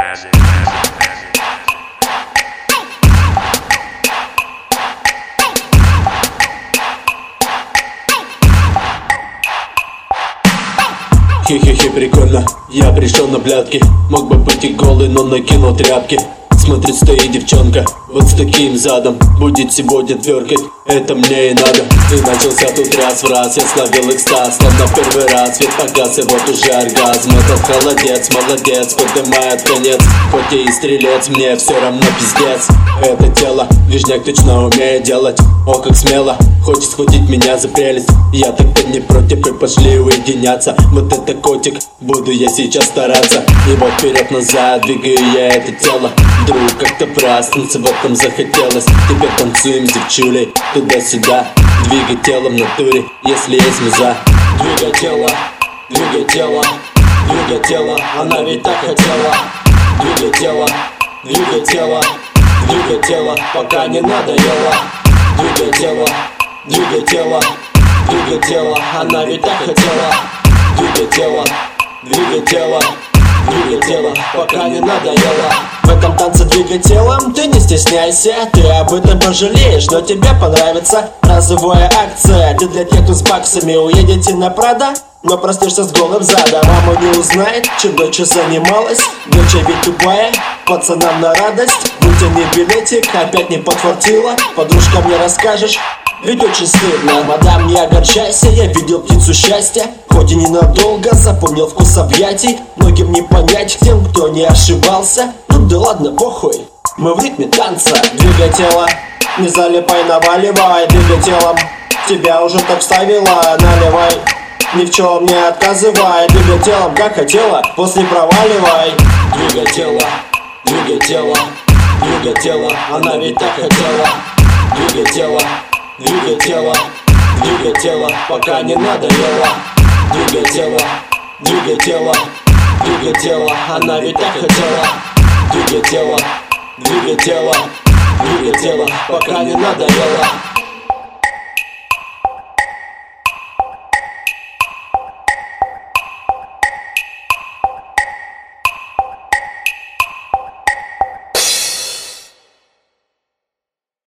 Хе-хе-хе, прикольно, я пришел на блядки. Мог бы быть и голый, но накинул тряпки. Смотрит, стоит девчонка, вот с таким задом. Будет сегодня тверкать, это мне и надо. И начался тут раз в раз, я словил экстаз. Словно первый раз, ведь погас, и вот уже оргазм. Этот холодец, молодец, поднимает конец. Хоть и стрелец, мне все равно пиздец. Это тело, вижняк точно умеет делать. О, как смело, хочет схватить меня за прелесть. Я тогда не против, и пошли уединяться. Вот это котик, буду я сейчас стараться. И вот вперед-назад двигаю я это тело. Вдруг как-то проснуться в этом захотелось. Теперь танцуем с девчулей туда-сюда. Двигай телом в натуре, если есть муза. Двигай тело, двигай тело, двигай тело, она ведь так хотела. Двигай тело, двигай тело, двигай тело, пока не надоело. Двигай тело, двигай тело, двигай тело, она ведь так хотела. Двигай тело, двигай тело, двигай тело, пока не надоело. В этом танце двигай телом, ты не стесняйся. Ты об этом пожалеешь, но тебе понравится. Разовая акция, ты для тех, кто с баксами. Уедете на Прада, но простишься с голым задом. Мама не узнает, чем дочь занималась. Дочь ведь тупая, пацанам на радость. Вытяни билетик, опять не подхватила. Подружка мне расскажешь, ведь очень стыдно. Мадам, не огорчайся, я видел птицу счастья. Хоть и ненадолго, запомнил вкус объятий. Многим не понять тем, кто не ошибался. Ну да ладно, похуй, мы в ритме танца. Двигай тело, не залипай, наваливай. Двигай телом, тебя уже так вставила. Наливай, ни в чем не отказывай. Двигай телом, как хотела, после проваливай. Двигай тело, двигай тело, двигай тело, она ведь так хотела. Двигай тело, двигай тело, двигай тело, пока не надоело. Двигай тело, двигай тело, двигай тело, она ведь так хотела. Двигай тело, двигай тело, двигай тело, пока не надоело.